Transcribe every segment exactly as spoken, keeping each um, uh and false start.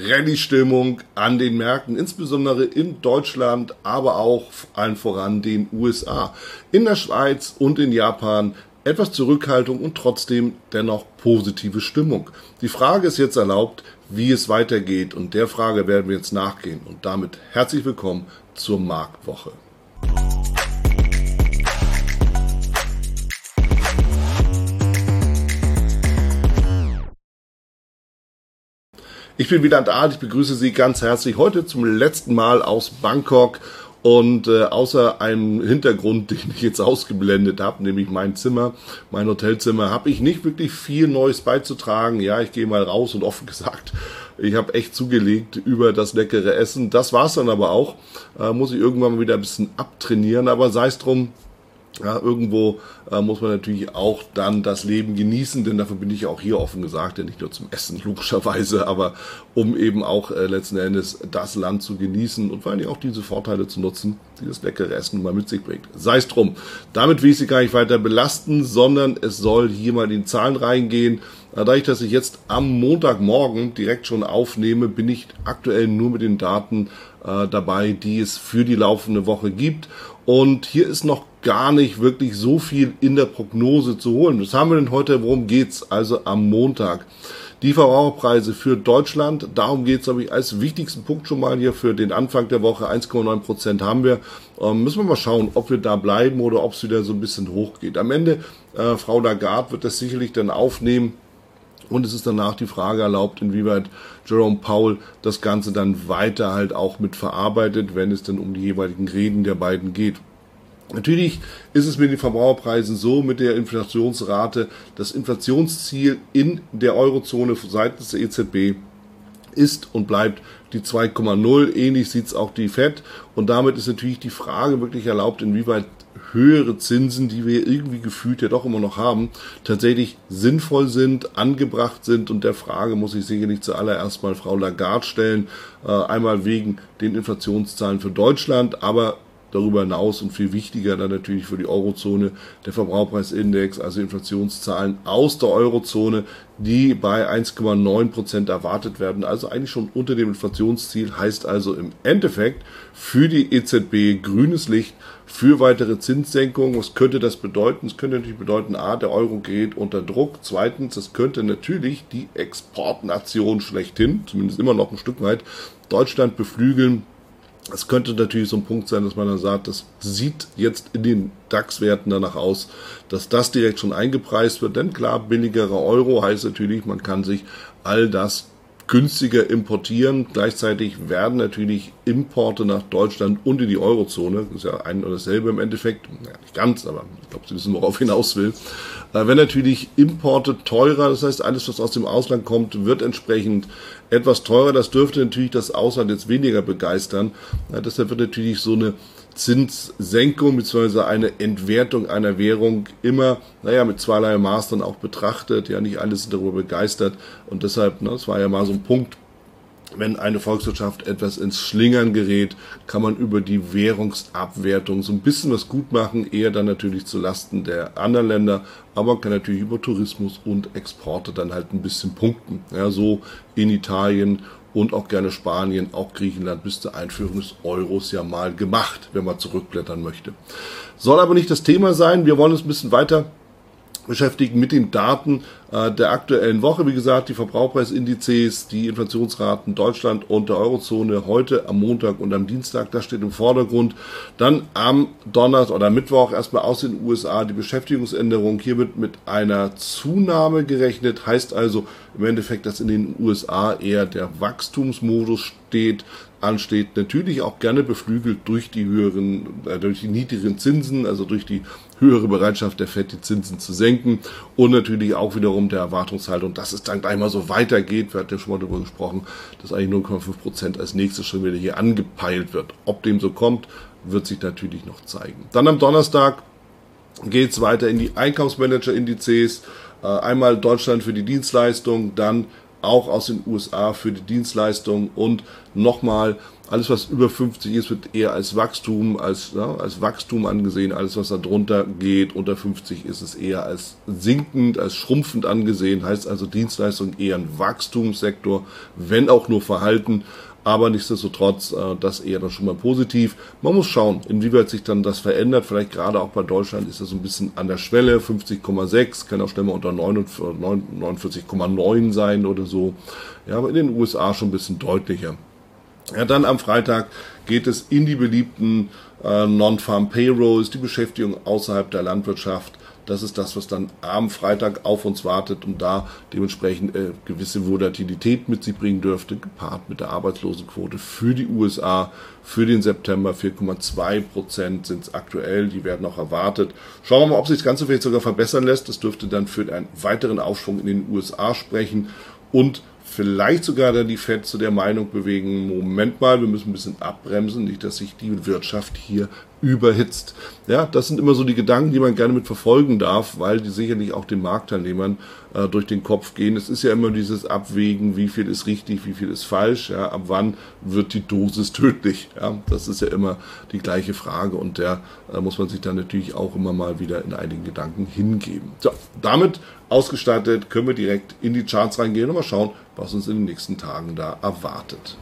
Rallye-Stimmung an den Märkten, insbesondere in Deutschland, aber auch allen voran den U S A. In der Schweiz und in Japan etwas Zurückhaltung und trotzdem dennoch positive Stimmung. Die Frage ist jetzt erlaubt, wie es weitergeht, und der Frage werden wir jetzt nachgehen. Und damit herzlich willkommen zur Marktwoche. Ich bin Wieland Ahl, ich begrüße Sie ganz herzlich heute zum letzten Mal aus Bangkok und äh, außer einem Hintergrund, den ich jetzt ausgeblendet habe, nämlich mein Zimmer, mein Hotelzimmer, habe ich nicht wirklich viel Neues beizutragen. Ja, ich gehe mal raus und offen gesagt, ich habe echt zugelegt über das leckere Essen. Das war's dann aber auch, äh, muss ich irgendwann mal wieder ein bisschen abtrainieren, aber sei es drum. Ja, irgendwo äh, muss man natürlich auch dann das Leben genießen, denn dafür bin ich auch hier offen gesagt, ja nicht nur zum Essen logischerweise, aber um eben auch äh, letzten Endes das Land zu genießen und vor allem auch diese Vorteile zu nutzen, die das leckere Essen mal mit sich bringt. Sei es drum. Damit will ich Sie gar nicht weiter belasten, sondern es soll hier mal in die Zahlen reingehen. Dadurch, dass ich jetzt am Montagmorgen direkt schon aufnehme, bin ich aktuell nur mit den Daten äh, dabei, die es für die laufende Woche gibt. Und hier ist noch gar nicht wirklich so viel in der Prognose zu holen. Was haben wir denn heute? Worum geht's? Also am Montag. Die Verbraucherpreise für Deutschland, darum geht's, glaube ich, als wichtigsten Punkt schon mal hier für den Anfang der Woche. eins Komma neun Prozent haben wir. Ähm, müssen wir mal schauen, ob wir da bleiben oder ob es wieder so ein bisschen hochgeht. Am Ende, äh, Frau Lagarde wird das sicherlich dann aufnehmen. Und es ist danach die Frage erlaubt, inwieweit Jerome Powell das Ganze dann weiter halt auch mit verarbeitet, wenn es dann um die jeweiligen Reden der beiden geht. Natürlich ist es mit den Verbraucherpreisen so, mit der Inflationsrate, das Inflationsziel in der Eurozone seitens der E Z B ist und bleibt die zwei Komma null. Ähnlich sieht es auch die Fed. Und damit ist natürlich die Frage wirklich erlaubt, inwieweit höhere Zinsen, die wir irgendwie gefühlt ja doch immer noch haben, tatsächlich sinnvoll sind, angebracht sind. Und der Frage muss ich sicherlich zuallererst mal Frau Lagarde stellen. Äh, einmal wegen den Inflationszahlen für Deutschland, aber darüber hinaus und viel wichtiger dann natürlich für die Eurozone der Verbraucherpreisindex, also Inflationszahlen aus der Eurozone, die bei eins Komma neun Prozent erwartet werden, also eigentlich schon unter dem Inflationsziel, heißt also im Endeffekt für die E Z B grünes Licht für weitere Zinssenkungen. Was könnte das bedeuten? Es könnte natürlich bedeuten, a, der Euro gerät unter Druck. Zweitens, es könnte natürlich die Exportnation schlechthin, zumindest immer noch ein Stück weit, Deutschland beflügeln. Es könnte natürlich so ein Punkt sein, dass man dann sagt, das sieht jetzt in den DAX-Werten danach aus, dass das direkt schon eingepreist wird. Denn klar, billigerer Euro heißt natürlich, man kann sich all das günstiger importieren. Gleichzeitig werden natürlich Importe nach Deutschland und in die Eurozone, das ist ja ein oder dasselbe im Endeffekt, ja, nicht ganz, aber ich glaube, Sie wissen, worauf ich hinaus will, äh, wenn natürlich Importe teurer, das heißt, alles, was aus dem Ausland kommt, wird entsprechend etwas teurer. Das dürfte natürlich das Ausland jetzt weniger begeistern. Ja, deshalb wird natürlich so eine Zinssenkung bzw. eine Entwertung einer Währung immer, naja, mit zweierlei Maß dann auch betrachtet. Ja, nicht alle sind darüber begeistert. Und deshalb, ne, das war ja mal so ein Punkt, wenn eine Volkswirtschaft etwas ins Schlingern gerät, kann man über die Währungsabwertung so ein bisschen was gut machen, eher dann natürlich zu Lasten der anderen Länder, aber man kann natürlich über Tourismus und Exporte dann halt ein bisschen punkten. Ja, so in Italien und auch gerne Spanien, auch Griechenland bis zur Einführung des Euros ja mal gemacht, wenn man zurückblättern möchte. Soll aber nicht das Thema sein, wir wollen uns ein bisschen weiter beschäftigen mit den Daten äh, der aktuellen Woche. Wie gesagt, die Verbraucherpreisindizes, die Inflationsraten Deutschland und der Eurozone heute am Montag und am Dienstag, das steht im Vordergrund. Dann am Donnerstag oder Mittwoch erstmal aus den U S A die Beschäftigungsänderung. Hier wird mit einer Zunahme gerechnet, heißt also im Endeffekt, dass in den U S A eher der Wachstumsmodus steht, ansteht, natürlich auch gerne beflügelt durch die höheren, äh, durch die niedrigen Zinsen, also durch die höhere Bereitschaft der Fed, die Zinsen zu senken und natürlich auch wiederum der Erwartungshaltung, dass es dann gleich mal so weitergeht. Wir hatten ja schon mal darüber gesprochen, dass eigentlich null Komma fünf Prozent als nächstes schon wieder hier angepeilt wird. Ob dem so kommt, wird sich natürlich noch zeigen. Dann am Donnerstag geht es weiter in die Einkaufsmanager-Indizes. Äh, einmal Deutschland für die Dienstleistung, dann auch aus den U S A für die Dienstleistung und nochmal Alles, was über fünfzig ist, wird eher als Wachstum, als, ja, als Wachstum angesehen. Alles, was da drunter geht, unter fünfzig, ist es eher als sinkend, als schrumpfend angesehen. Heißt also Dienstleistung eher ein Wachstumssektor, wenn auch nur verhalten. Aber nichtsdestotrotz, äh, das eher dann schon mal positiv. Man muss schauen, inwieweit sich dann das verändert. Vielleicht gerade auch bei Deutschland ist das so ein bisschen an der Schwelle. fünfzig Komma sechs, kann auch schnell mal unter neunundvierzig Komma neun sein oder so. Ja, aber in den U S A schon ein bisschen deutlicher. Ja, dann am Freitag geht es in die beliebten äh, Non-Farm Payrolls, die Beschäftigung außerhalb der Landwirtschaft. Das ist das, was dann am Freitag auf uns wartet und da dementsprechend äh, gewisse Volatilität mit sich bringen dürfte, gepaart mit der Arbeitslosenquote für die U S A für den September. vier Komma zwei Prozent sind es aktuell, die werden auch erwartet. Schauen wir mal, ob sich das Ganze vielleicht sogar verbessern lässt. Das dürfte dann für einen weiteren Aufschwung in den U S A sprechen und vielleicht sogar dann die Fed zu der Meinung bewegen, Moment mal, wir müssen ein bisschen abbremsen, nicht, dass sich die Wirtschaft hier überhitzt. Ja, das sind immer so die Gedanken, die man gerne mit verfolgen darf, weil die sicherlich auch den Marktteilnehmern äh, durch den Kopf gehen. Es ist ja immer dieses Abwägen, wie viel ist richtig, wie viel ist falsch, ja, ab wann wird die Dosis tödlich. Ja, das ist ja immer die gleiche Frage und der äh, muss man sich dann natürlich auch immer mal wieder in einigen Gedanken hingeben. So, damit ausgestattet können wir direkt in die Charts reingehen und mal schauen, was uns in den nächsten Tagen da erwartet.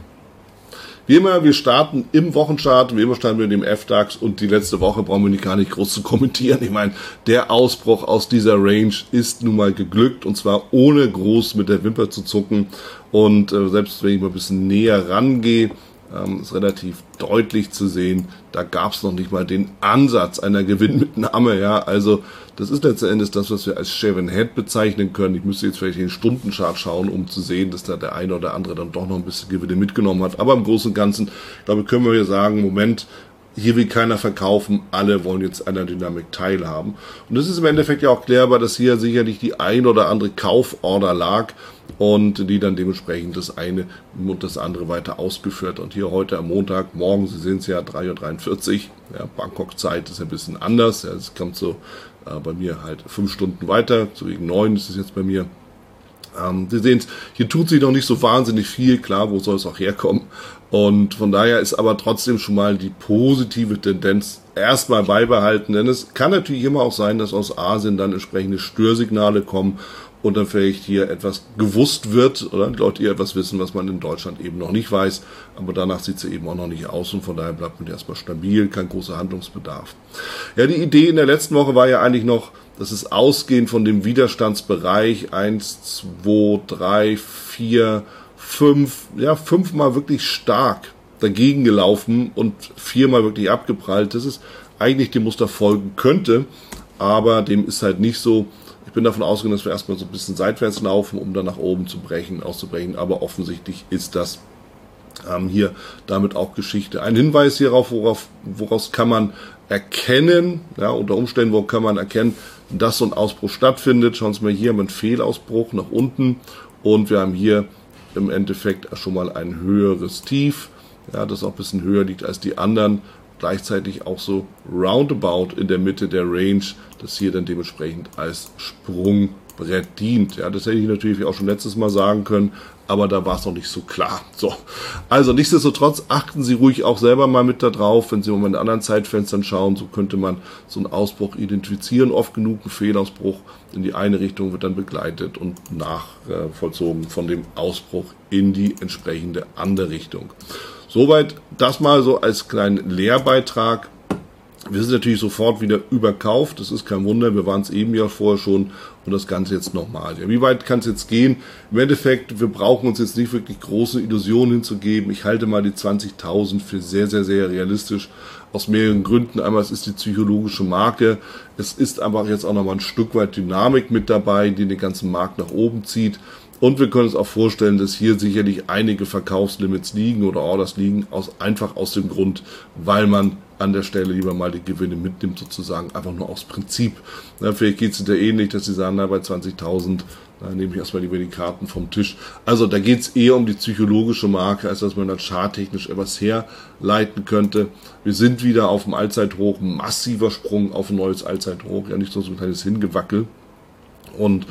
Wie immer, wir starten im Wochenchart, wie immer starten wir in dem F DAX und die letzte Woche brauchen wir nicht gar nicht groß zu kommentieren. Ich meine, der Ausbruch aus dieser Range ist nun mal geglückt und zwar ohne groß mit der Wimper zu zucken und äh, selbst wenn ich mal ein bisschen näher rangehe, ähm, ist relativ deutlich zu sehen, da gab es noch nicht mal den Ansatz einer Gewinnmitnahme, ja, also das ist letzten Endes das, was wir als Shaven Head bezeichnen können. Ich müsste jetzt vielleicht den Stundenchart schauen, um zu sehen, dass da der eine oder andere dann doch noch ein bisschen Gewinne mitgenommen hat. Aber im Großen und Ganzen, glaube ich, können wir hier sagen, Moment, hier will keiner verkaufen, alle wollen jetzt an der Dynamik teilhaben. Und das ist im Endeffekt ja auch klärbar, dass hier sicherlich die ein oder andere Kauforder lag und die dann dementsprechend das eine und das andere weiter ausgeführt. Und hier heute am Montag, morgen, Sie sehen es ja, drei Uhr dreiundvierzig, ja, Bangkok-Zeit ist ein bisschen anders, ja, es kommt so äh, bei mir halt fünf Stunden weiter, so gegen neun ist es jetzt bei mir. Ähm, Sie sehen es, hier tut sich noch nicht so wahnsinnig viel, klar, wo soll es auch herkommen. Und von daher ist aber trotzdem schon mal die positive Tendenz erstmal beibehalten, denn es kann natürlich immer auch sein, dass aus Asien dann entsprechende Störsignale kommen und dann vielleicht hier etwas gewusst wird oder die Leute hier etwas wissen, was man in Deutschland eben noch nicht weiß, aber danach sieht es eben auch noch nicht aus und von daher bleibt man erstmal stabil, kein großer Handlungsbedarf. Ja, die Idee in der letzten Woche war ja eigentlich noch, dass es ausgehend von dem Widerstandsbereich eins, zwei, drei, vier, fünf, ja, fünfmal wirklich stark dagegen gelaufen und viermal wirklich abgeprallt, dass es eigentlich dem Muster folgen könnte, aber dem ist halt nicht so. Ich bin davon ausgegangen, dass wir erstmal so ein bisschen seitwärts laufen, um dann nach oben zu brechen, auszubrechen, aber offensichtlich ist das ähm, hier damit auch Geschichte. Ein Hinweis hierauf, worauf, woraus kann man erkennen, ja, unter Umständen, wo kann man erkennen, dass so ein Ausbruch stattfindet. Schauen Sie mal, hier haben wir einen Fehlausbruch nach unten und wir haben hier im Endeffekt schon mal ein höheres Tief, ja, das auch ein bisschen höher liegt als die anderen. Gleichzeitig auch so roundabout in der Mitte der Range, das hier dann dementsprechend als Sprungbrett dient. Ja, das hätte ich natürlich auch schon letztes Mal sagen können, aber da war es noch nicht so klar. So, also nichtsdestotrotz achten Sie ruhig auch selber mal mit da drauf, wenn Sie mal in anderen Zeitfenstern schauen, so könnte man so einen Ausbruch identifizieren. Oft genug ein Fehlausbruch in die eine Richtung wird dann begleitet und nachvollzogen von dem Ausbruch in die entsprechende andere Richtung. Soweit das mal so als kleinen Lehrbeitrag. Wir sind natürlich sofort wieder überkauft, das ist kein Wunder, wir waren es eben ja vorher schon und das Ganze jetzt nochmal. Ja, wie weit kann es jetzt gehen? Im Endeffekt, wir brauchen uns jetzt nicht wirklich große Illusionen hinzugeben. Ich halte mal die zwanzigtausend für sehr, sehr, sehr realistisch aus mehreren Gründen. Einmal, es ist die psychologische Marke, es ist einfach jetzt auch nochmal ein Stück weit Dynamik mit dabei, die den ganzen Markt nach oben zieht. Und wir können uns auch vorstellen, dass hier sicherlich einige Verkaufslimits liegen oder Orders liegen, aus, einfach aus dem Grund, weil man an der Stelle lieber mal die Gewinne mitnimmt, sozusagen einfach nur aus Prinzip. Na, vielleicht geht es da ähnlich, dass sie sagen, na, bei zwanzigtausend nehme ich erstmal lieber die Karten vom Tisch. Also da geht es eher um die psychologische Marke, als dass man da charttechnisch etwas herleiten könnte. Wir sind wieder auf dem Allzeithoch, massiver Sprung auf ein neues Allzeithoch, ja nicht so ein kleines Hingewackel. Und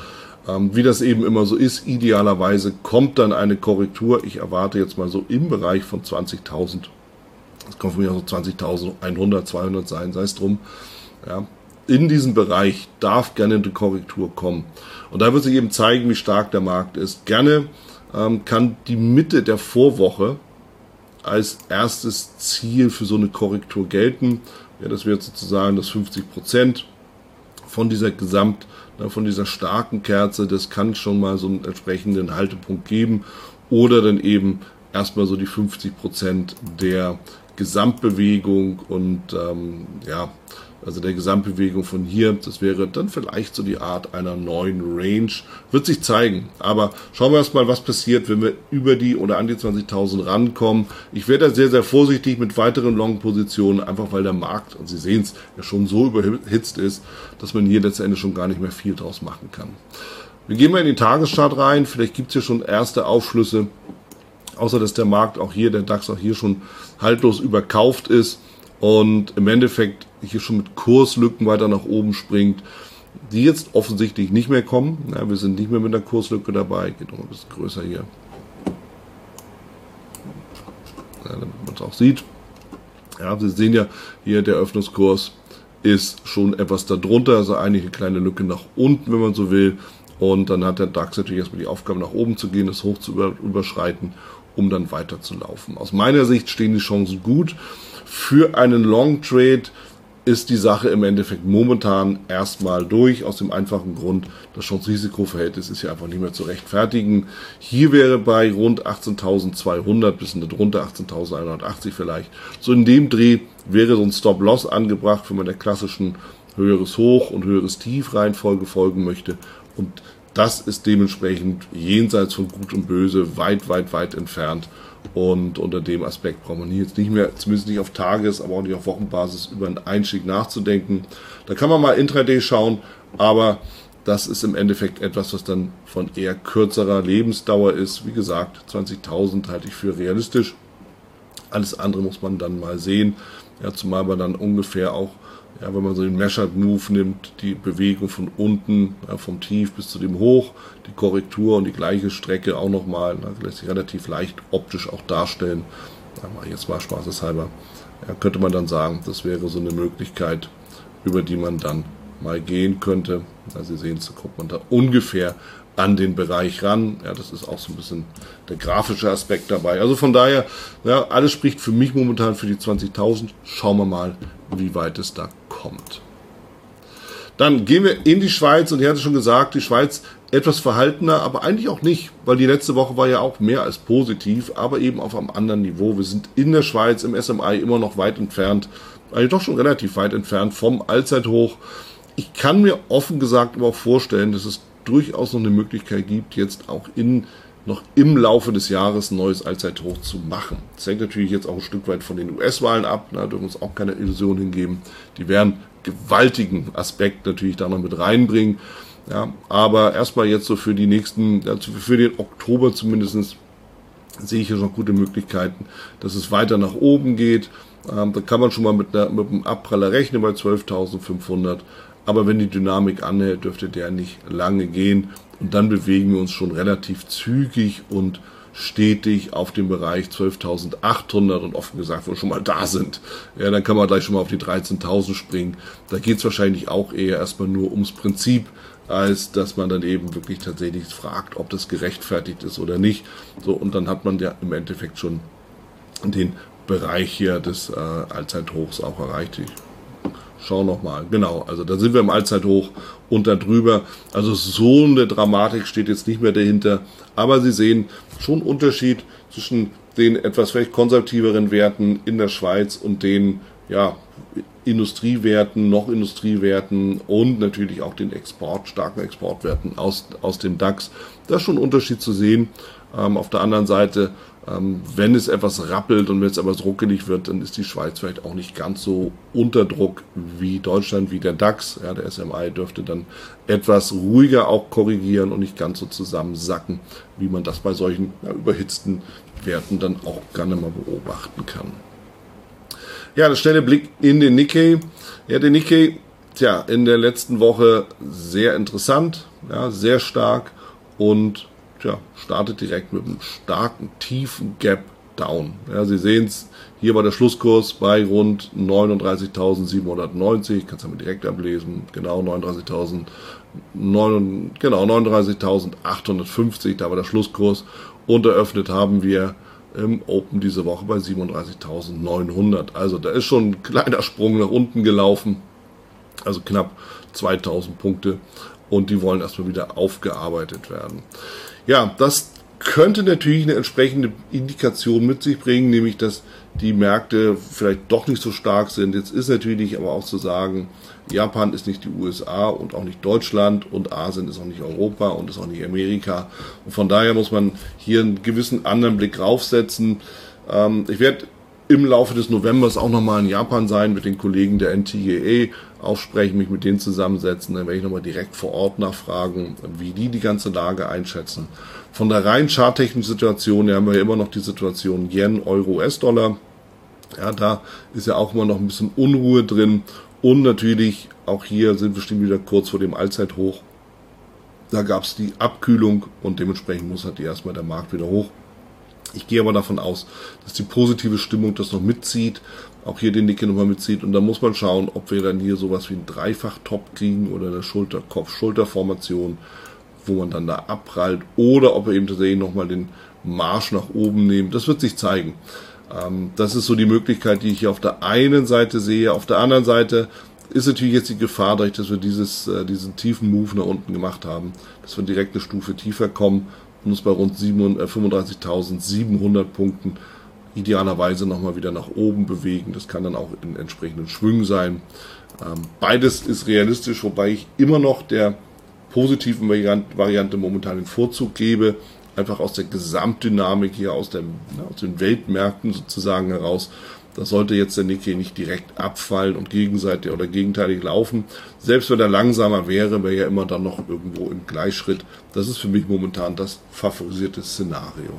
Ähm, wie das eben immer so ist, idealerweise kommt dann eine Korrektur. Ich erwarte jetzt mal so im Bereich von zwanzigtausend. Das kann von mir so zwanzigtausendeinhundert, zweihundert sein, sei es drum. Ja. In diesem Bereich darf gerne eine Korrektur kommen. Und da wird sich eben zeigen, wie stark der Markt ist. Gerne ähm, kann die Mitte der Vorwoche als erstes Ziel für so eine Korrektur gelten. Ja, das wäre sozusagen das fünfzig Prozent von dieser Gesamt, von dieser starken Kerze. Das kann schon mal so einen entsprechenden Haltepunkt geben. Oder dann eben erstmal so die fünfzig Prozent der Gesamtbewegung und ähm, ja, also der Gesamtbewegung von hier, das wäre dann vielleicht so die Art einer neuen Range, wird sich zeigen. Aber schauen wir erstmal, was passiert, wenn wir über die oder an die zwanzigtausend rankommen. Ich werde da sehr, sehr vorsichtig mit weiteren Long-Positionen, einfach weil der Markt, und Sie sehen es, ja schon so überhitzt ist, dass man hier letztendlich schon gar nicht mehr viel draus machen kann. Wir gehen mal in den Tageschart rein, vielleicht gibt es hier schon erste Aufschlüsse, außer dass der Markt auch hier, der DAX auch hier schon haltlos überkauft ist und im Endeffekt hier schon mit Kurslücken weiter nach oben springt, die jetzt offensichtlich nicht mehr kommen. Ja, wir sind nicht mehr mit einer Kurslücke dabei. Geht noch ein bisschen größer hier. Ja, damit man es auch sieht. Ja, Sie sehen ja hier, der Eröffnungskurs ist schon etwas darunter, also eigentlich eine kleine Lücke nach unten, wenn man so will. Und dann hat der DAX natürlich erstmal die Aufgabe, nach oben zu gehen, das hoch zu überschreiten, um dann weiter zu laufen. Aus meiner Sicht stehen die Chancen gut. Für einen Long Trade ist die Sache im Endeffekt momentan erstmal durch, aus dem einfachen Grund, das Chance-Risiko-Verhältnis ist ja einfach nicht mehr zu rechtfertigen. Hier wäre bei rund achtzehntausendzweihundert, bisschen darunter, achtzehntausendeinhundertachtzig vielleicht, so in dem Dreh wäre so ein Stop-Loss angebracht, wenn man der klassischen höheres Hoch und höheres Tief Reihenfolge folgen möchte. Und das ist dementsprechend jenseits von Gut und Böse weit, weit, weit entfernt. Und unter dem Aspekt braucht man hier jetzt nicht mehr, zumindest nicht auf Tages-, aber auch nicht auf Wochenbasis, über einen Einstieg nachzudenken. Da kann man mal Intraday schauen, aber das ist im Endeffekt etwas, was dann von eher kürzerer Lebensdauer ist. Wie gesagt, zwanzigtausend halte ich für realistisch. Alles andere muss man dann mal sehen. Ja, zumal man dann ungefähr auch, ja, wenn man so den Measured Move nimmt, die Bewegung von unten, ja, vom Tief bis zu dem Hoch, die Korrektur und die gleiche Strecke auch nochmal, lässt sich relativ leicht optisch auch darstellen. Da mache ich jetzt mal spaßeshalber. Ja, könnte man dann sagen, das wäre so eine Möglichkeit, über die man dann mal gehen könnte. Ja, Sie sehen es, da kommt man da ungefähr an den Bereich ran. Ja, das ist auch so ein bisschen der grafische Aspekt dabei. Also von daher, ja, alles spricht für mich momentan für die zwanzigtausend. Schauen wir mal, wie weit es da kommt. Dann gehen wir in die Schweiz und ich hatte schon gesagt, die Schweiz etwas verhaltener, aber eigentlich auch nicht, weil die letzte Woche war ja auch mehr als positiv, aber eben auf einem anderen Niveau. Wir sind in der Schweiz im S M I immer noch weit entfernt, eigentlich doch schon relativ weit entfernt vom Allzeithoch. Ich kann mir offen gesagt aber auch vorstellen, dass es durchaus noch eine Möglichkeit gibt, jetzt auch in noch im Laufe des Jahres ein neues Allzeithoch zu machen. Das hängt natürlich jetzt auch ein Stück weit von den U S-Wahlen ab, da dürfen wir uns auch keine Illusion hingeben. Die werden gewaltigen Aspekt natürlich da noch mit reinbringen. Ja, aber erstmal jetzt so für die nächsten, also für den Oktober zumindest, sehe ich hier schon gute Möglichkeiten, dass es weiter nach oben geht. Ähm, da kann man schon mal mit, einer, mit einem Abpraller rechnen bei zwölftausendfünfhundert. Aber wenn die Dynamik anhält, dürfte der nicht lange gehen. Und dann bewegen wir uns schon relativ zügig und stetig auf dem Bereich zwölftausendachthundert und offen gesagt, wo wir schon mal da sind. Ja, dann kann man gleich schon mal auf die dreizehntausend springen. Da geht es wahrscheinlich auch eher erstmal nur ums Prinzip, als dass man dann eben wirklich tatsächlich fragt, ob das gerechtfertigt ist oder nicht. So, und dann hat man ja im Endeffekt schon den Bereich hier des äh, Allzeithochs auch erreicht. Ich schau nochmal, genau, also da sind wir im Allzeithoch und da drüber, also so eine Dramatik steht jetzt nicht mehr dahinter, aber Sie sehen schon einen Unterschied zwischen den etwas vielleicht konservativeren Werten in der Schweiz und den, ja, Industriewerten, noch Industriewerten und natürlich auch den Export, starken Exportwerten aus, aus dem DAX. Da ist schon ein Unterschied zu sehen. Ähm, auf der anderen Seite, ähm, wenn es etwas rappelt und wenn es etwas ruckelig wird, dann ist die Schweiz vielleicht auch nicht ganz so unter Druck wie Deutschland, wie der DAX. Ja, der S M I dürfte dann etwas ruhiger auch korrigieren und nicht ganz so zusammensacken, wie man das bei solchen, ja, überhitzten Werten dann auch gerne mal beobachten kann. Ja, der schnelle Blick in den Nikkei. Ja, der Nikkei, tja, in der letzten Woche sehr interessant. ja, sehr stark und tja, startet direkt mit einem starken, tiefen Gap Down. Ja, Sie sehen es, hier war der Schlusskurs bei rund neununddreißigtausendsiebenhundertneunzig, ich kann es ja mal direkt ablesen, genau neununddreißigtausend, genau neununddreißigtausendachthundertfünfzig, da war der Schlusskurs und eröffnet haben wir im Open diese Woche bei siebenunddreißigtausendneunhundert. Also da ist schon ein kleiner Sprung nach unten gelaufen, also knapp zweitausend Punkte und die wollen erstmal wieder aufgearbeitet werden. Ja, das könnte natürlich eine entsprechende Indikation mit sich bringen, nämlich dass die Märkte vielleicht doch nicht so stark sind. Jetzt ist natürlich aber auch zu sagen, Japan ist nicht die U S A und auch nicht Deutschland und Asien ist auch nicht Europa und ist auch nicht Amerika. Und von daher muss man hier einen gewissen anderen Blick draufsetzen. Ähm, ich werde im Laufe des Novembers auch nochmal in Japan sein, mit den Kollegen der N T A aufsprechen, mich mit denen zusammensetzen. Dann werde ich nochmal direkt vor Ort nachfragen, wie die die ganze Lage einschätzen. Von der rein charttechnischen Situation, ja, haben wir ja immer noch die Situation Yen, Euro, U S-Dollar. Ja, da ist ja auch immer noch ein bisschen Unruhe drin. Und natürlich, auch hier sind wir bestimmt wieder kurz vor dem Allzeithoch. Da gab es die Abkühlung und dementsprechend muss halt erstmal der Markt wieder hoch. Ich gehe aber davon aus, dass die positive Stimmung das noch mitzieht, auch hier den Nikkei nochmal mitzieht und dann muss man schauen, ob wir dann hier sowas wie einen Dreifach-Top kriegen oder eine Schulter-Kopf-Schulter-Formation, wo man dann da abprallt oder ob wir eben tatsächlich nochmal den Marsch nach oben nehmen. Das wird sich zeigen. Ähm, das ist so die Möglichkeit, die ich hier auf der einen Seite sehe. Auf der anderen Seite ist natürlich jetzt die Gefahr, dadurch, dass wir dieses, äh, diesen tiefen Move nach unten gemacht haben, dass wir direkt eine Stufe tiefer kommen und uns bei rund fünfunddreißigtausendsiebenhundert Punkten idealerweise nochmal wieder nach oben bewegen. Das kann dann auch in entsprechenden Schwüngen sein. Ähm, beides ist realistisch, wobei ich immer noch der positiven Variante, Variante momentan den Vorzug gebe, einfach aus der Gesamtdynamik hier, aus, der, aus den Weltmärkten sozusagen heraus. Da sollte jetzt der Nikkei nicht direkt abfallen und gegenseitig oder gegenteilig laufen. Selbst wenn er langsamer wäre, wäre er immer dann noch irgendwo im Gleichschritt. Das ist für mich momentan das favorisierte Szenario.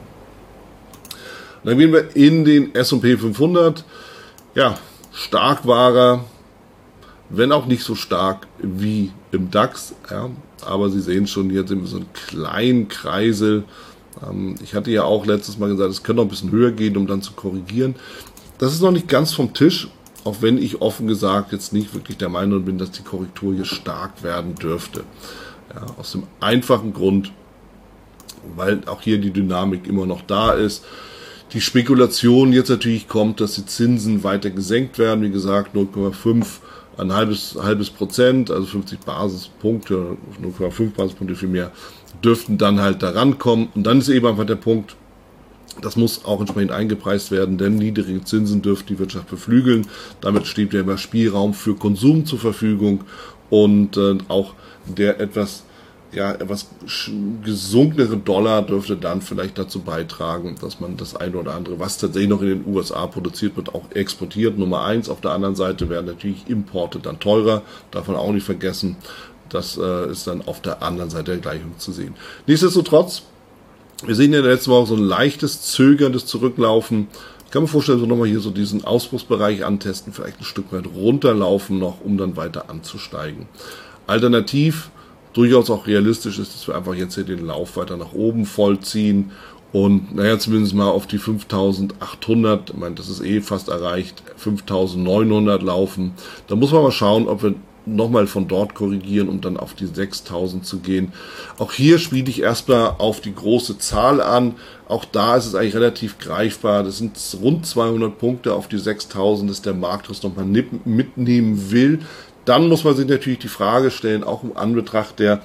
Dann gehen wir in den S und P fünfhundert. Ja, stark war er, wenn auch nicht so stark wie im DAX. Ja, aber Sie sehen schon, hier sind wir so einen kleinen Kreisel. Ähm, ich hatte ja auch letztes Mal gesagt, es könnte noch ein bisschen höher gehen, um dann zu korrigieren. Das ist noch nicht ganz vom Tisch, auch wenn ich offen gesagt jetzt nicht wirklich der Meinung bin, dass die Korrektur hier stark werden dürfte. Ja, aus dem einfachen Grund, weil auch hier die Dynamik immer noch da ist. Die Spekulation jetzt natürlich kommt, dass die Zinsen weiter gesenkt werden. Wie gesagt, null Komma fünf, ein halbes, halbes Prozent, also fünfzig Basispunkte, null Komma fünf Basispunkte viel mehr, dürften dann halt da rankommen. Und dann ist eben einfach der Punkt, das muss auch entsprechend eingepreist werden, denn niedrige Zinsen dürfen die Wirtschaft beflügeln. Damit steht ja immer Spielraum für Konsum zur Verfügung und äh, auch der etwas, ja, etwas gesunkene Dollar dürfte dann vielleicht dazu beitragen, dass man das eine oder andere, was tatsächlich noch in den U S A produziert wird, auch exportiert. Nummer eins. Auf der anderen Seite werden natürlich Importe dann teurer, darf man auch nicht vergessen. Das äh, ist dann auf der anderen Seite der Gleichung zu sehen. Nichtsdestotrotz, wir sehen ja in der letzten Woche so ein leichtes, zögerndes Zurücklaufen. Ich kann mir vorstellen, so nochmal hier so diesen Ausbruchsbereich antesten, vielleicht ein Stück weit runterlaufen noch, um dann weiter anzusteigen. Alternativ, durchaus auch realistisch ist, dass wir einfach jetzt hier den Lauf weiter nach oben vollziehen und naja, zumindest mal auf die fünftausendachthundert, ich meine, das ist eh fast erreicht, fünftausendneunhundert laufen. Da muss man mal schauen, ob wir nochmal von dort korrigieren, um dann auf die sechstausend zu gehen. Auch hier spiele ich erstmal auf die große Zahl an. Auch da ist es eigentlich relativ greifbar. Das sind rund zweihundert Punkte auf die sechstausend, dass der Markt das nochmal mitnehmen will. Dann muss man sich natürlich die Frage stellen, auch im Anbetracht der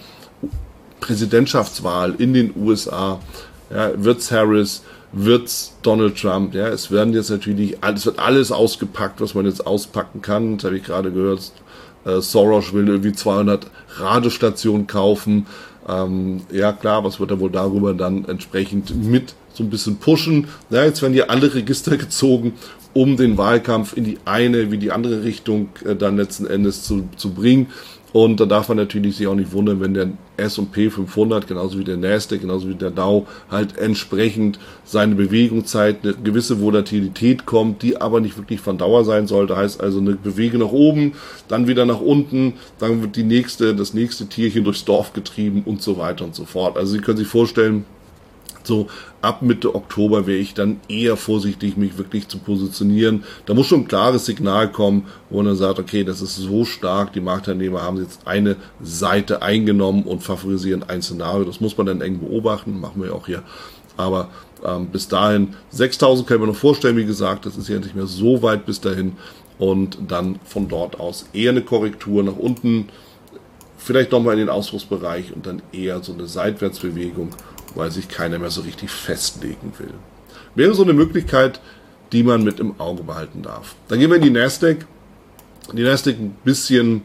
Präsidentschaftswahl in den U S A, ja, wird's Harris, wird's Donald Trump, ja, es werden jetzt natürlich, es wird alles ausgepackt, was man jetzt auspacken kann. Das habe ich gerade gehört, äh, Soros will irgendwie zweihundert Radiostationen kaufen. Ähm, ja klar, was wird er wohl darüber dann entsprechend mit so ein bisschen pushen? Ja, jetzt werden hier alle Register gezogen, um den Wahlkampf in die eine wie die andere Richtung äh, dann letzten Endes zu, zu bringen. Und da darf man natürlich sich auch nicht wundern, wenn der S und P fünfhundert, genauso wie der Nasdaq, genauso wie der Dow, halt entsprechend seine Bewegung zeigt, eine gewisse Volatilität kommt, die aber nicht wirklich von Dauer sein sollte. Heißt also eine Bewegung nach oben, dann wieder nach unten, dann wird die nächste, das nächste Tierchen durchs Dorf getrieben und so weiter und so fort. Also Sie können sich vorstellen, so ab Mitte Oktober wäre ich dann eher vorsichtig, mich wirklich zu positionieren. Da muss schon ein klares Signal kommen, wo man dann sagt, okay, das ist so stark, die Marktteilnehmer haben jetzt eine Seite eingenommen und favorisieren ein Szenario. Das muss man dann eng beobachten, machen wir ja auch hier. Aber ähm, bis dahin, sechstausend können wir noch vorstellen, wie gesagt, das ist ja nicht mehr so weit bis dahin. Und dann von dort aus eher eine Korrektur nach unten, vielleicht nochmal in den Ausbruchsbereich und dann eher so eine Seitwärtsbewegung, weil sich keiner mehr so richtig festlegen will. Wäre so eine Möglichkeit, die man mit im Auge behalten darf. Dann gehen wir in die Nasdaq. Die Nasdaq ein bisschen,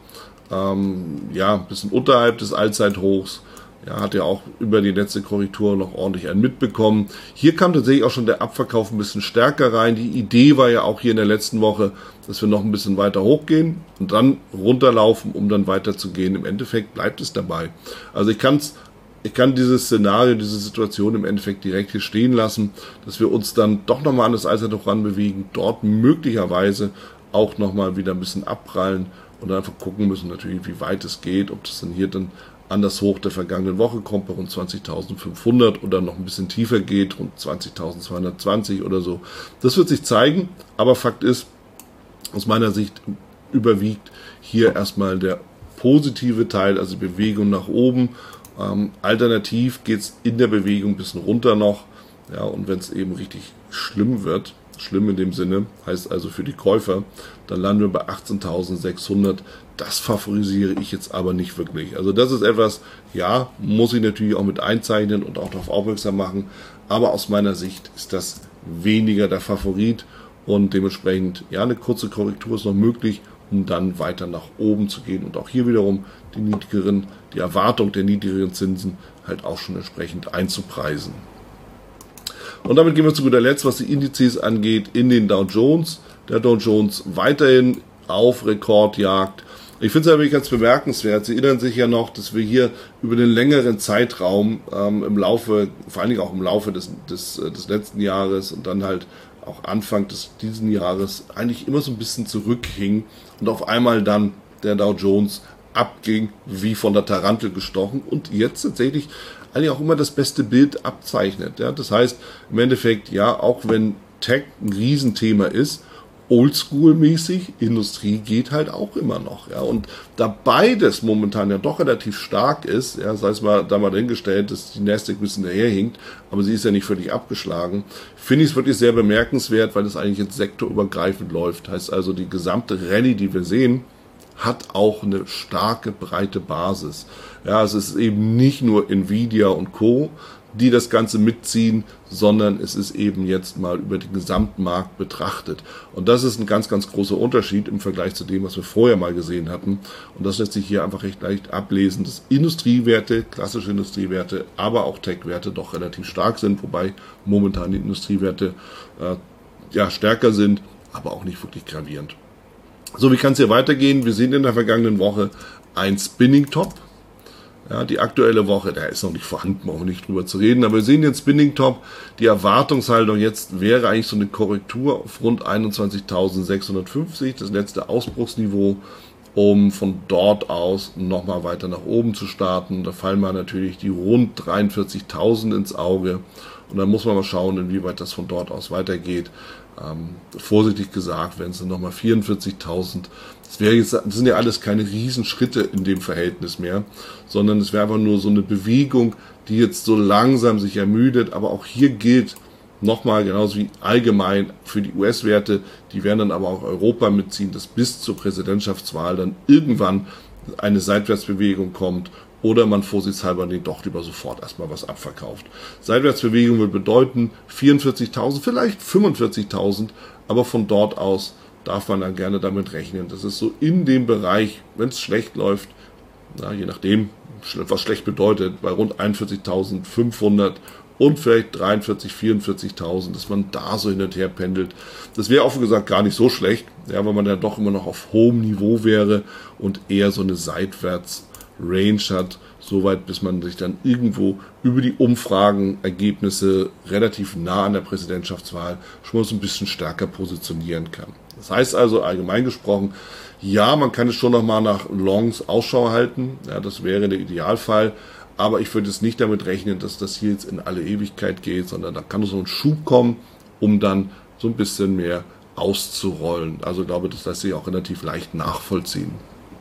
ähm, ja, ein bisschen unterhalb des Allzeithochs. Ja, hat ja auch über die letzte Korrektur noch ordentlich einen mitbekommen. Hier kam tatsächlich auch schon der Abverkauf ein bisschen stärker rein. Die Idee war ja auch hier in der letzten Woche, dass wir noch ein bisschen weiter hochgehen und dann runterlaufen, um dann weiter zu gehen. Im Endeffekt bleibt es dabei. Also ich kann es Ich kann dieses Szenario, diese Situation im Endeffekt direkt hier stehen lassen, dass wir uns dann doch nochmal an das Allzeithoch ranbewegen, dort möglicherweise auch nochmal wieder ein bisschen abprallen und dann einfach gucken müssen natürlich, wie weit es geht, ob das dann hier dann an das Hoch der vergangenen Woche kommt, bei rund zwanzigtausendfünfhundert oder noch ein bisschen tiefer geht, rund zwanzigtausendzweihundertzwanzig oder so. Das wird sich zeigen, aber Fakt ist, aus meiner Sicht überwiegt hier erstmal der positive Teil, also Bewegung nach oben. Ähm, alternativ geht es in der Bewegung ein bisschen runter noch, ja, und wenn es eben richtig schlimm wird, schlimm in dem Sinne, heißt also für die Käufer, dann landen wir bei achtzehntausendsechshundert. Das favorisiere ich jetzt aber nicht wirklich. Also das ist etwas, ja, muss ich natürlich auch mit einzeichnen und auch darauf aufmerksam machen, aber aus meiner Sicht ist das weniger der Favorit und dementsprechend, ja, eine kurze Korrektur ist noch möglich, um dann weiter nach oben zu gehen und auch hier wiederum die niedrigeren, die Erwartung der niedrigeren Zinsen halt auch schon entsprechend einzupreisen. Und damit gehen wir zu guter Letzt, was die Indizes angeht, in den Dow Jones. Der Dow Jones weiterhin auf Rekordjagd. Ich finde es natürlich ganz bemerkenswert. Sie erinnern sich ja noch, dass wir hier über den längeren Zeitraum ähm, im Laufe, vor allen Dingen auch im Laufe des, des, des letzten Jahres und dann halt auch Anfang des diesen Jahres eigentlich immer so ein bisschen zurückhing und auf einmal dann der Dow Jones abging, wie von der Tarantel gestochen und jetzt tatsächlich eigentlich auch immer das beste Bild abzeichnet. Ja? Das heißt, im Endeffekt, ja, auch wenn Tech ein Riesenthema ist, Oldschool-mäßig, Industrie geht halt auch immer noch. Ja? Und da beides momentan ja doch relativ stark ist, ja, sei es mal da mal dahingestellt, dass die Nasdaq ein bisschen daherhinkt, aber sie ist ja nicht völlig abgeschlagen, finde ich es wirklich sehr bemerkenswert, weil es eigentlich jetzt sektorübergreifend läuft. Heißt also, die gesamte Rallye, die wir sehen, hat auch eine starke, breite Basis. Ja, es ist eben nicht nur Nvidia und Co., die das Ganze mitziehen, sondern es ist eben jetzt mal über den Gesamtmarkt betrachtet. Und das ist ein ganz, ganz großer Unterschied im Vergleich zu dem, was wir vorher mal gesehen hatten. Und das lässt sich hier einfach recht leicht ablesen, dass Industriewerte, klassische Industriewerte, aber auch Tech-Werte doch relativ stark sind, wobei momentan die Industriewerte äh, ja stärker sind, aber auch nicht wirklich gravierend. So, wie kann es hier weitergehen? Wir sehen in der vergangenen Woche ein Spinning-Top. Ja, die aktuelle Woche, der ist noch nicht vorhanden, brauchen wir nicht drüber zu reden, aber wir sehen den Spinning Top. Die Erwartungshaltung jetzt wäre eigentlich so eine Korrektur auf rund einundzwanzigtausendsechshundertfünfzig, das letzte Ausbruchsniveau, um von dort aus nochmal weiter nach oben zu starten. Da fallen mal natürlich die rund dreiundvierzigtausend ins Auge und dann muss man mal schauen, inwieweit das von dort aus weitergeht. Ähm, vorsichtig gesagt, wenn es dann nochmal vierundvierzigtausend, das, wäre jetzt, das sind ja alles keine Riesenschritte in dem Verhältnis mehr, sondern es wäre einfach nur so eine Bewegung, die jetzt so langsam sich ermüdet, aber auch hier gilt nochmal, genauso wie allgemein für die U S-Werte, die werden dann aber auch Europa mitziehen, dass bis zur Präsidentschaftswahl dann irgendwann eine Seitwärtsbewegung kommt oder man vorsichtshalber den doch lieber sofort erstmal was abverkauft. Seitwärtsbewegung will bedeuten vierundvierzigtausend, vielleicht fünfundvierzigtausend, aber von dort aus darf man dann gerne damit rechnen. Das ist so in dem Bereich, wenn es schlecht läuft, na, je nachdem, was schlecht bedeutet, bei rund einundvierzigtausendfünfhundert und vielleicht dreiundvierzig, vierundvierzigtausend, dass man da so hin und her pendelt. Das wäre offen gesagt gar nicht so schlecht, ja, weil man dann doch immer noch auf hohem Niveau wäre und eher so eine Seitwärts-Range hat, soweit bis man sich dann irgendwo über die Umfragenergebnisse relativ nah an der Präsidentschaftswahl schon mal so ein bisschen stärker positionieren kann. Das heißt also allgemein gesprochen, ja, man kann es schon nochmal nach Longs Ausschau halten, ja, das wäre der Idealfall, aber ich würde jetzt nicht damit rechnen, dass das hier jetzt in alle Ewigkeit geht, sondern da kann so ein Schub kommen, um dann so ein bisschen mehr auszurollen. Also ich glaube, das lässt sich auch relativ leicht nachvollziehen.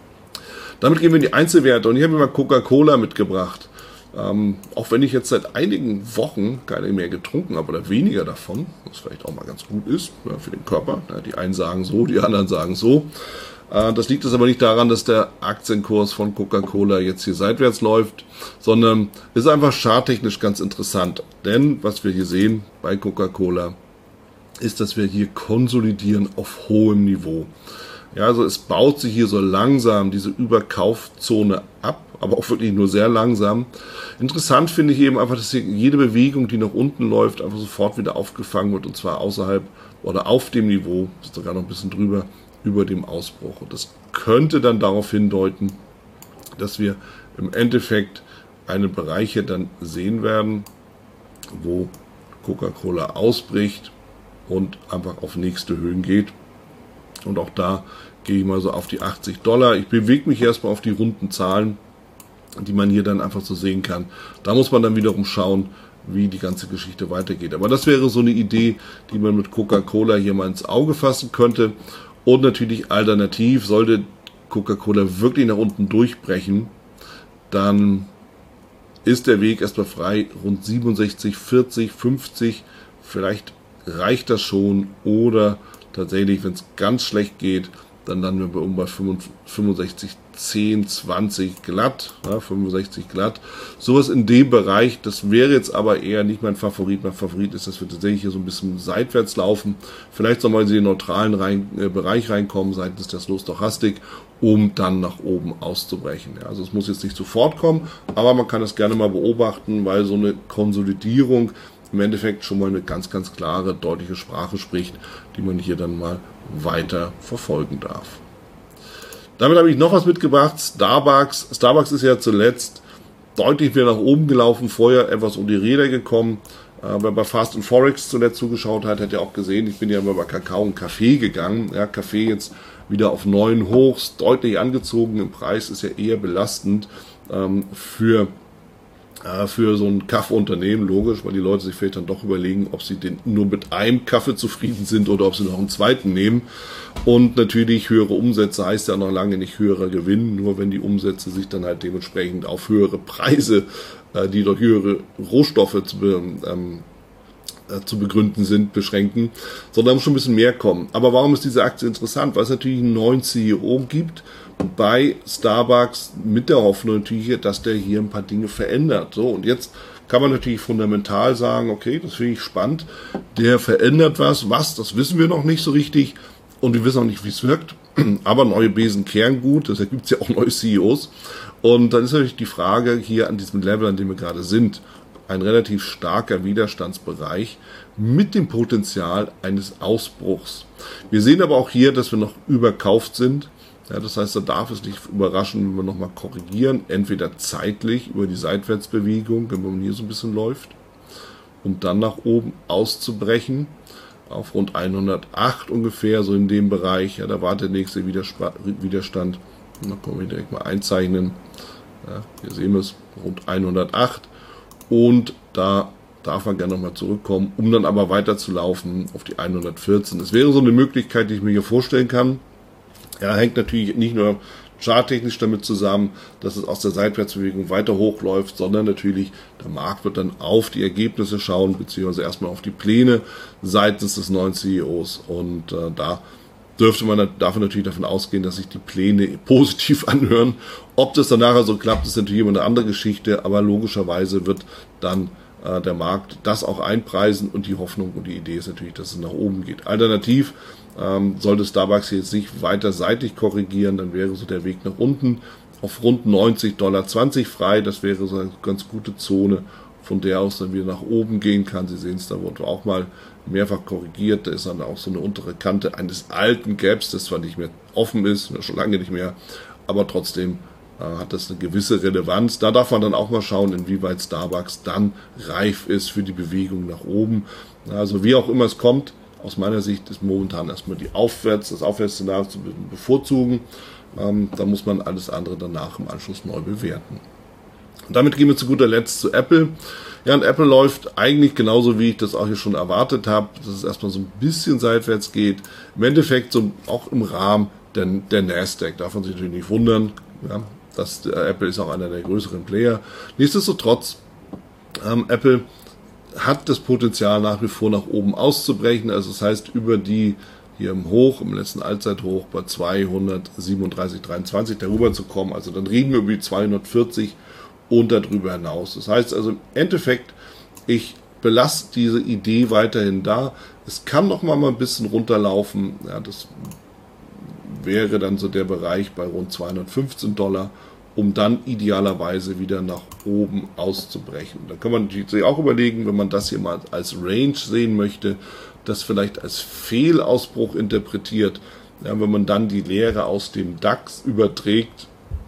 Damit gehen wir in die Einzelwerte und hier haben wir mal Coca-Cola mitgebracht. Ähm, auch wenn ich jetzt seit einigen Wochen keine mehr getrunken habe oder weniger davon, was vielleicht auch mal ganz gut ist, ja, für den Körper. Ja, die einen sagen so, die anderen sagen so. Äh, das liegt jetzt aber nicht daran, dass der Aktienkurs von Coca-Cola jetzt hier seitwärts läuft, sondern ist einfach charttechnisch ganz interessant. Denn was wir hier sehen bei Coca-Cola ist, dass wir hier konsolidieren auf hohem Niveau. Ja, also es baut sich hier so langsam diese Überkaufzone ab, aber auch wirklich nur sehr langsam. Interessant finde ich eben einfach, dass hier jede Bewegung, die nach unten läuft, einfach sofort wieder aufgefangen wird und zwar außerhalb oder auf dem Niveau, sogar noch ein bisschen drüber, über dem Ausbruch. Und das könnte dann darauf hindeuten, dass wir im Endeffekt einen Bereich hier dann sehen werden, wo Coca-Cola ausbricht und einfach auf nächste Höhen geht. Und auch da gehe ich mal so auf die achtzig Dollar. Ich bewege mich erstmal auf die runden Zahlen, die man hier dann einfach so sehen kann. Da muss man dann wiederum schauen, wie die ganze Geschichte weitergeht. Aber das wäre so eine Idee, die man mit Coca-Cola hier mal ins Auge fassen könnte. Und natürlich alternativ, sollte Coca-Cola wirklich nach unten durchbrechen, dann ist der Weg erstmal frei, rund siebenundsechzig, vierzig, fünfzig, vielleicht reicht das schon oder tatsächlich, wenn es ganz schlecht geht, dann landen wir bei fünfundsechzig, zehn, zwanzig glatt, ja, fünfundsechzig glatt. Sowas in dem Bereich, das wäre jetzt aber eher nicht mein Favorit. Mein Favorit ist, dass wir tatsächlich hier so ein bisschen seitwärts laufen. Vielleicht soll man in den neutralen rein, äh, Bereich reinkommen, seitens der Slow Stochastik, um dann nach oben auszubrechen. Ja, also es muss jetzt nicht sofort kommen, aber man kann das gerne mal beobachten, weil so eine Konsolidierung im Endeffekt schon mal eine ganz, ganz klare, deutliche Sprache spricht, die man hier dann mal weiter verfolgen darf. Damit habe ich noch was mitgebracht, Starbucks. Starbucks ist ja zuletzt deutlich wieder nach oben gelaufen, vorher etwas um die Räder gekommen. Äh, wer bei Fast and Forex zuletzt zugeschaut hat, hat ja auch gesehen, ich bin ja immer bei Kakao und Kaffee gegangen. Ja, Kaffee jetzt wieder auf neuen Hochs, deutlich angezogen. Im Preis ist ja eher belastend ähm, für für so ein Kaffeeunternehmen, logisch, weil die Leute sich vielleicht dann doch überlegen, ob sie den nur mit einem Kaffee zufrieden sind oder ob sie noch einen zweiten nehmen. Und natürlich höhere Umsätze heißt ja noch lange nicht höherer Gewinn, nur wenn die Umsätze sich dann halt dementsprechend auf höhere Preise, äh, die durch höhere Rohstoffe zu, ähm, äh, zu begründen sind, beschränken, sondern muss schon ein bisschen mehr kommen. Aber warum ist diese Aktie interessant? Weil es natürlich einen neuen C E O gibt bei Starbucks mit der Hoffnung natürlich, dass der hier ein paar Dinge verändert. So, und jetzt kann man natürlich fundamental sagen, okay, das finde ich spannend, der verändert was, was, das wissen wir noch nicht so richtig und wir wissen auch nicht, wie es wirkt, aber neue Besen kehren gut, deshalb gibt es ja auch neue C E Os und dann ist natürlich die Frage hier an diesem Level, an dem wir gerade sind, ein relativ starker Widerstandsbereich mit dem Potenzial eines Ausbruchs. Wir sehen aber auch hier, dass wir noch überkauft sind. Ja, das heißt, da darf es nicht überraschen, wenn wir nochmal korrigieren, entweder zeitlich über die Seitwärtsbewegung, wenn man hier so ein bisschen läuft, um dann nach oben auszubrechen, auf rund hundertacht ungefähr, so in dem Bereich. Ja, da war der nächste Widersp- Widerstand. Da können wir direkt mal einzeichnen. Ja, hier sehen wir es, rund hundertacht. Und da darf man gerne nochmal zurückkommen, um dann aber weiter zu laufen auf die hundertvierzehn. Das wäre so eine Möglichkeit, die ich mir hier vorstellen kann. Ja, hängt natürlich nicht nur charttechnisch damit zusammen, dass es aus der Seitwärtsbewegung weiter hochläuft, sondern natürlich der Markt wird dann auf die Ergebnisse schauen, beziehungsweise erstmal auf die Pläne seitens des neuen C E Os. Und äh, da dürfte man dafür natürlich davon ausgehen, dass sich die Pläne positiv anhören. Ob das dann nachher so klappt, ist natürlich immer eine andere Geschichte, aber logischerweise wird dann äh, der Markt das auch einpreisen und die Hoffnung und die Idee ist natürlich, dass es nach oben geht. Alternativ ähm, sollte Starbucks jetzt nicht weiter seitlich korrigieren, dann wäre so der Weg nach unten auf rund neunzig Dollar zwanzig frei. Das wäre so eine ganz gute Zone, von der aus dann wieder nach oben gehen kann. Sie sehen es, da wurde auch mal mehrfach korrigiert. Da ist dann auch so eine untere Kante eines alten Gaps, das zwar nicht mehr offen ist, schon lange nicht mehr, aber trotzdem äh, hat das eine gewisse Relevanz. Da darf man dann auch mal schauen, inwieweit Starbucks dann reif ist für die Bewegung nach oben. Also wie auch immer es kommt, aus meiner Sicht ist momentan erstmal die Aufwärts, das Aufwärtsszenario zu bevorzugen. Ähm, da muss man alles andere danach im Anschluss neu bewerten. Und damit gehen wir zu guter Letzt zu Apple. Ja, und Apple läuft eigentlich genauso, wie ich das auch hier schon erwartet habe, dass es erstmal so ein bisschen seitwärts geht. Im Endeffekt so auch im Rahmen der, der Nasdaq. Darf man sich natürlich nicht wundern. Ja, das, äh, Apple ist auch einer der größeren Player. Nichtsdestotrotz, ähm, Apple hat das Potenzial nach wie vor nach oben auszubrechen. Also das heißt, über die hier im Hoch, im letzten Allzeithoch bei zweihundertsiebenunddreißig Komma dreiundzwanzig darüber zu kommen. Also dann reden wir über die zweihundertvierzig und darüber hinaus. Das heißt also im Endeffekt, ich belasse diese Idee weiterhin da. Es kann noch mal ein bisschen runterlaufen. Ja, das wäre dann so der Bereich bei rund zweihundertfünfzehn Dollar, um dann idealerweise wieder nach oben auszubrechen. Da kann man natürlich auch überlegen, wenn man das hier mal als Range sehen möchte, das vielleicht als Fehlausbruch interpretiert. Ja, wenn man dann die Lehre aus dem DAX überträgt,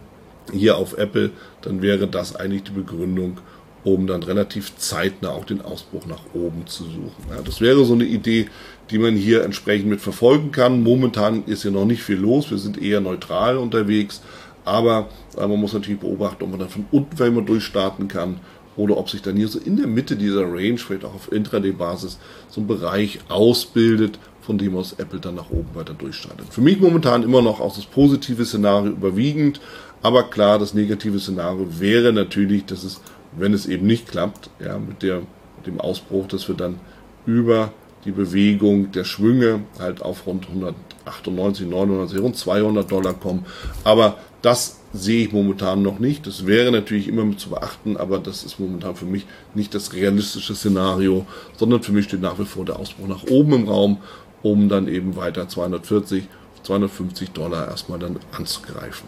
hier auf Apple, dann wäre das eigentlich die Begründung, um dann relativ zeitnah auch den Ausbruch nach oben zu suchen. Ja, das wäre so eine Idee, die man hier entsprechend mit verfolgen kann. Momentan ist hier noch nicht viel los, wir sind eher neutral unterwegs, aber äh, man muss natürlich beobachten, ob man dann von unten vielleicht mal durchstarten kann oder ob sich dann hier so in der Mitte dieser Range, vielleicht auch auf Intraday-Basis, so ein Bereich ausbildet, von dem aus Apple dann nach oben weiter durchstartet. Für mich momentan immer noch auch das positive Szenario überwiegend, aber klar, das negative Szenario wäre natürlich, dass es, wenn es eben nicht klappt, ja, mit, der, mit dem Ausbruch, dass wir dann über die Bewegung der Schwünge halt auf rund hundertachtundneunzig, neunundneunzig, rund zweihundert Dollar kommen. Aber das sehe ich momentan noch nicht. Das wäre natürlich immer mit zu beachten, aber das ist momentan für mich nicht das realistische Szenario, sondern für mich steht nach wie vor der Ausbruch nach oben im Raum, um dann eben weiter zweihundertvierzig, zweihundertfünfzig Dollar erstmal dann anzugreifen.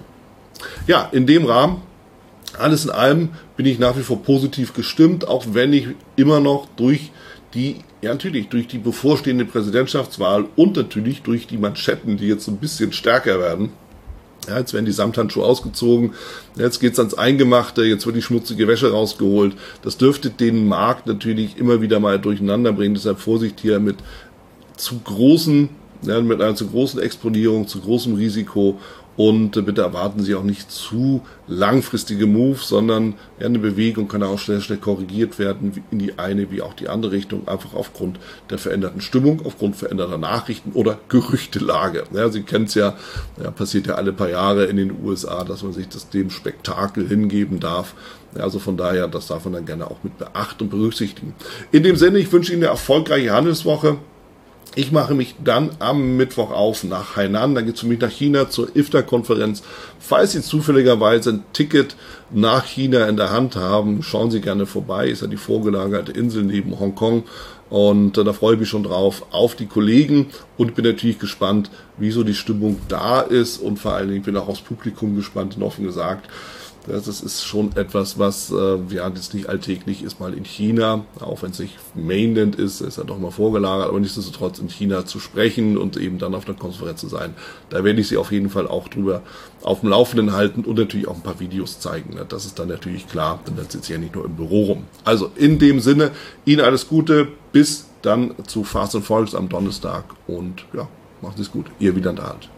Ja, in dem Rahmen, alles in allem, bin ich nach wie vor positiv gestimmt, auch wenn ich immer noch durch die, ja natürlich, durch die bevorstehende Präsidentschaftswahl und natürlich durch die Manschetten, die jetzt so ein bisschen stärker werden. Ja, jetzt werden die Samthandschuhe ausgezogen, jetzt geht's ans Eingemachte, jetzt wird die schmutzige Wäsche rausgeholt. Das dürfte den Markt natürlich immer wieder mal durcheinander bringen, deshalb Vorsicht hier mit zu großen, ja, mit einer zu großen Exponierung, zu großem Risiko. Und äh, bitte erwarten Sie auch nicht zu langfristige Moves, sondern ja, eine Bewegung kann auch schnell, schnell korrigiert werden, in die eine wie auch die andere Richtung, einfach aufgrund der veränderten Stimmung, aufgrund veränderter Nachrichten oder Gerüchtelage. Ja, Sie kennen es ja, ja, passiert ja alle paar Jahre in den U S A, dass man sich das dem Spektakel hingeben darf. Ja, also von daher, das darf man dann gerne auch mit beachten und berücksichtigen. In dem Sinne, ich wünsche Ihnen eine erfolgreiche Handelswoche. Ich mache mich dann am Mittwoch auf nach Hainan, dann geht es für mich nach China zur I F T A-Konferenz. Falls Sie zufälligerweise ein Ticket nach China in der Hand haben, schauen Sie gerne vorbei, ist ja die vorgelagerte Insel neben Hongkong und äh, da freue ich mich schon drauf auf die Kollegen und bin natürlich gespannt, wie so die Stimmung da ist und vor allen Dingen bin auch aufs Publikum gespannt und offen gesagt. Das ist schon etwas, was äh, ja jetzt nicht alltäglich ist, mal in China, auch wenn es nicht Mainland ist, ist ja doch mal vorgelagert, aber nichtsdestotrotz in China zu sprechen und eben dann auf einer Konferenz zu sein. Da werde ich Sie auf jeden Fall auch drüber auf dem Laufenden halten und natürlich auch ein paar Videos zeigen. Ne? Das ist dann natürlich klar, denn dann sitze ich ja nicht nur im Büro rum. Also in dem Sinne, Ihnen alles Gute, bis dann zu Fast and Furious am Donnerstag und ja, machen Sie es gut. Ihr Wieland Arndt.